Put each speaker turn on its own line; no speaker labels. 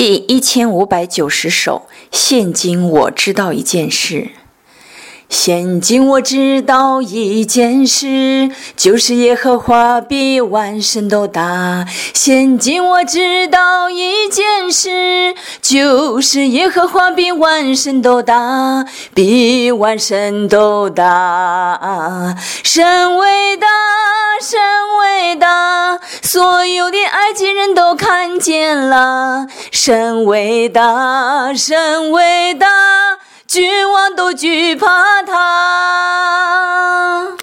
第1590首，现今我知道一件事。现今我知道一件事，就是耶和华比万神都大。现今我知道一件事，就是耶和华比万神都大，比万神都大。神伟大，神伟大，所有的埃及人都看见了。神伟大，神伟大，君王都惧怕他。